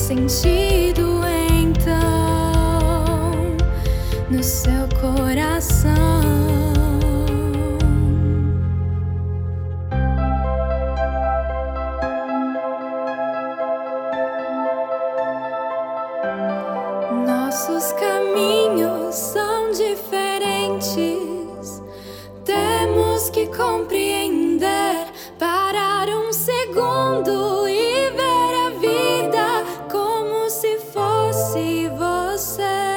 sentido então no seu coração. Nossos caminhos são diferentes. Temos que compreender, parar um segundo e ver a vida como se fosse você.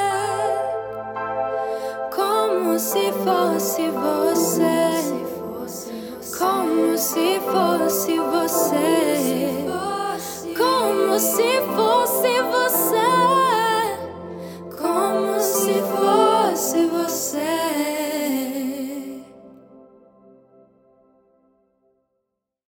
Como se fosse você. Como se fosse você. Como se fosse você.